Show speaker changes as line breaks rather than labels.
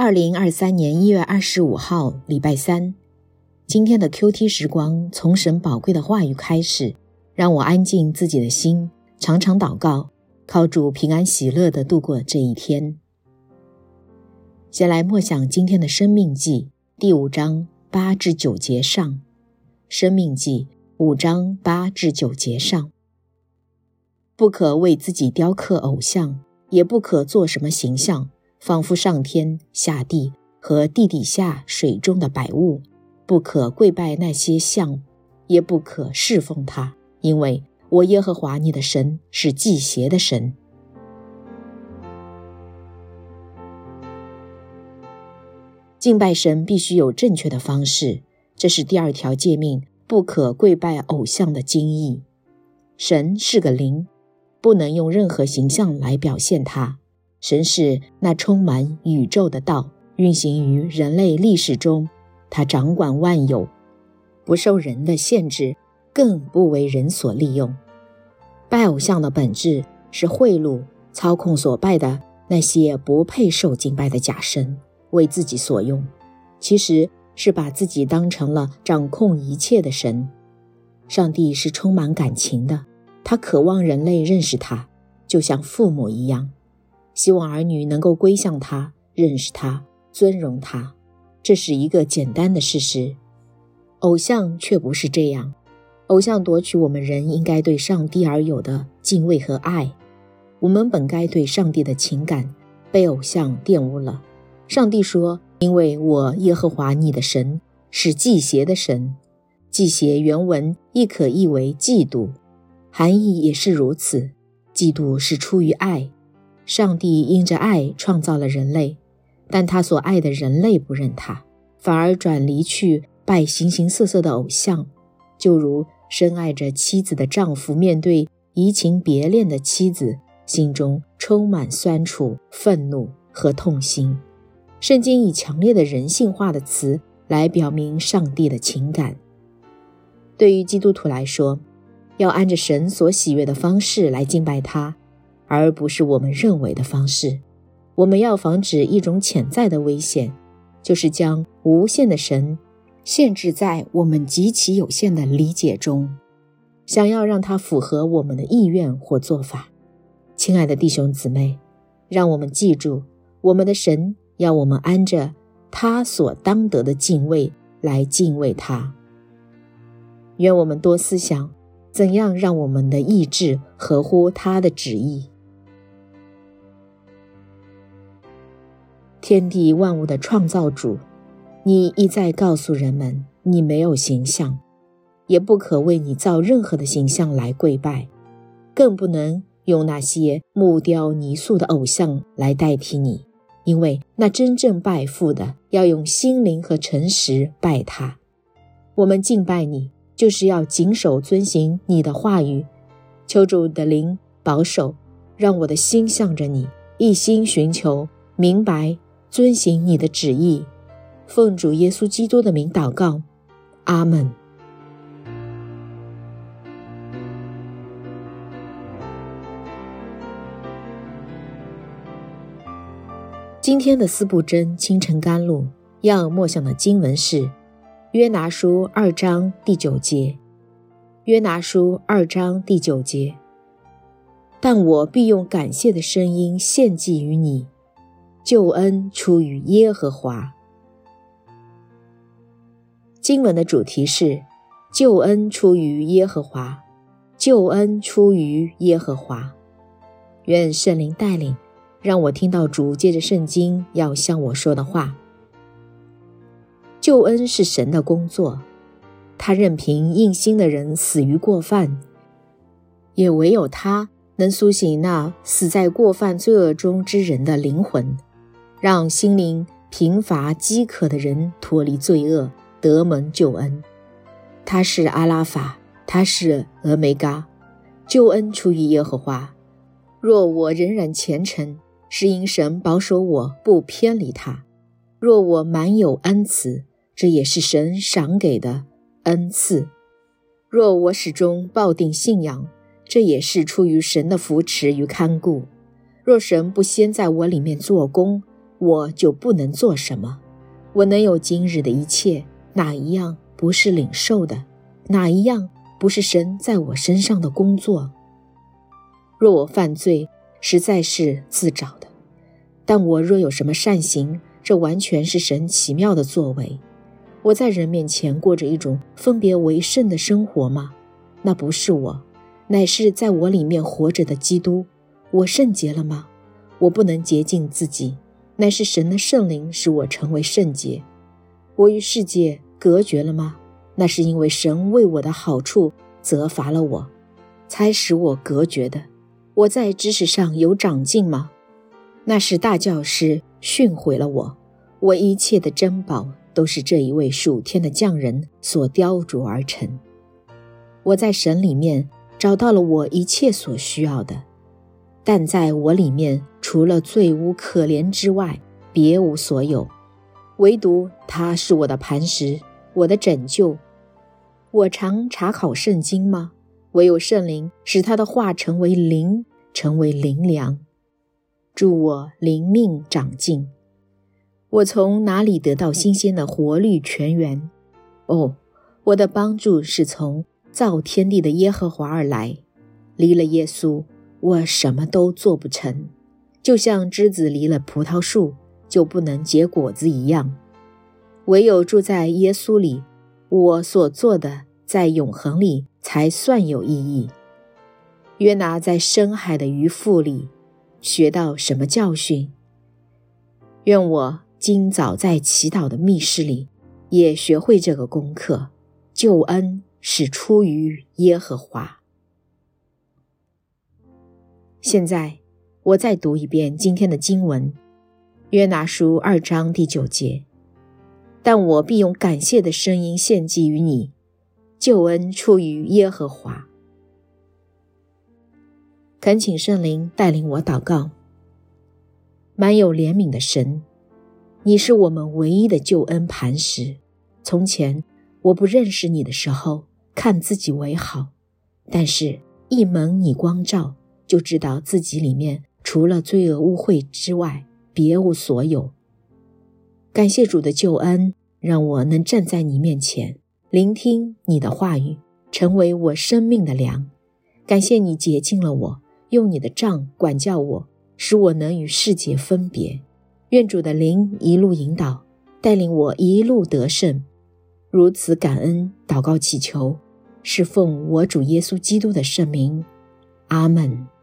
2023年1月25号礼拜三，今天的 QT 时光从神宝贵的话语开始，让我安静自己的心，常常祷告，靠主平安喜乐地度过这一天。先来默想今天的生命记第5章8至9节上。生命记5章8至9节上。不可为自己雕刻偶像，也不可做什么形象，仿佛上天下地和地底下水中的百物，不可跪拜那些像，也不可侍奉它，因为我耶和华你的神是忌邪的神。敬拜神必须有正确的方式，这是第2条诫命，不可跪拜偶像的精义。神是个灵，不能用任何形象来表现它。神是那充满宇宙的道，运行于人类历史中，他掌管万有，不受人的限制，更不为人所利用。拜偶像的本质是贿赂、操控所拜的那些不配受敬拜的假神，为自己所用，其实是把自己当成了掌控一切的神。上帝是充满感情的，他渴望人类认识他，就像父母一样，希望儿女能够归向他，认识他，尊荣他。这是一个简单的事实。偶像却不是这样，偶像夺取我们人应该对上帝而有的敬畏和爱。我们本该对上帝的情感被偶像玷污了。上帝说，因为我耶和华你的神是忌邪的神。忌邪原文亦可译为嫉妒，含义也是如此。嫉妒是出于爱，上帝因着爱创造了人类，但他所爱的人类不认他，反而转离去拜形形色色的偶像，就如深爱着妻子的丈夫面对移情别恋的妻子，心中充满酸楚、愤怒和痛心。圣经以强烈的人性化的词来表明上帝的情感。对于基督徒来说，要按着神所喜悦的方式来敬拜他，而不是我们认为的方式。我们要防止一种潜在的危险，就是将无限的神限制在我们极其有限的理解中，想要让它符合我们的意愿或做法。亲爱的弟兄姊妹，让我们记住，我们的神要我们按着他所当得的敬畏来敬畏他。愿我们多思想，怎样让我们的意志合乎他的旨意。天地万物的创造主，你一再告诉人们，你没有形象，也不可为你造任何的形象来跪拜，更不能用那些木雕泥塑的偶像来代替你，因为那真正拜父的要用心灵和诚实拜他。我们敬拜你，就是要谨守遵行你的话语。求主的灵保守，让我的心向着你，一心寻求明白遵行你的旨意。奉主耶稣基督的名祷告，阿们。今天的四部真清晨甘露要默想的经文是约拿书2章第9节。约拿书2章第9节，但我必用感谢的声音献祭于你，救恩出于耶和华。经文的主题是救恩出于耶和华，救恩出于耶和华。愿圣灵带领，让我听到主借着圣经要向我说的话。救恩是神的工作，他任凭硬心的人死于过犯，也唯有他能苏醒那死在过犯罪恶中之人的灵魂，让心灵贫乏饥渴的人脱离罪恶，得蒙救恩。他是阿拉法，他是俄梅嘎，救恩出于耶和华。若我仍然虔诚，是因神保守我不偏离他。若我满有恩慈，这也是神赏给的恩赐。若我始终抱定信仰，这也是出于神的扶持与看顾。若神不先在我里面做工， 我就不能做什么。我能有今日的一切，哪一样不是领受的？哪一样不是神在我身上的工作？若我犯罪，实在是自找的；但我若有什么善行，这完全是神奇妙的作为。我在人面前过着一种分别为圣的生活吗？那不是我，乃是在我里面活着的基督。我圣洁了吗？我不能洁净自己，乃是神的圣灵使我成为圣洁。我与世界隔绝了吗？那是因为神为我的好处责罚了我，才使我隔绝的。我在知识上有长进吗？那是大教师训诲了我。我一切的珍宝都是这一位属天的匠人所雕琢而成。我在神里面找到了我一切所需要的，但在我里面除了罪污可怜之外，别无所有。唯独他是我的磐石，我的拯救。我常查考圣经吗？唯有圣灵使他的话成为灵，成为灵粮，助我灵命长进。我从哪里得到新鲜的活力泉源？我的帮助是从造天地的耶和华而来。离了耶稣，我什么都做不成，就像枝子离了葡萄树，就不能结果子一样。唯有住在耶稣里，我所做的在永恒里才算有意义。约拿在深海的鱼腹里学到什么教训？愿我今早在祈祷的密室里也学会这个功课。救恩是出于耶和华。现在我再读一遍今天的经文，约拿书2章第9节。但我必用感谢的声音献祭于你，救恩出于耶和华。恳请圣灵带领我祷告。满有怜悯的神，你是我们唯一的救恩磐石。从前我不认识你的时候，看自己为好，但是一蒙你光照，就知道自己里面除了罪恶污秽之外，别无所有。感谢主的救恩，让我能站在你面前，聆听你的话语，成为我生命的粮。感谢你洁净了我，用你的杖管教我，使我能与世界分别。愿主的灵一路引导，带领我一路得胜。如此感恩祷告祈求，是奉我主耶稣基督的圣名。阿们。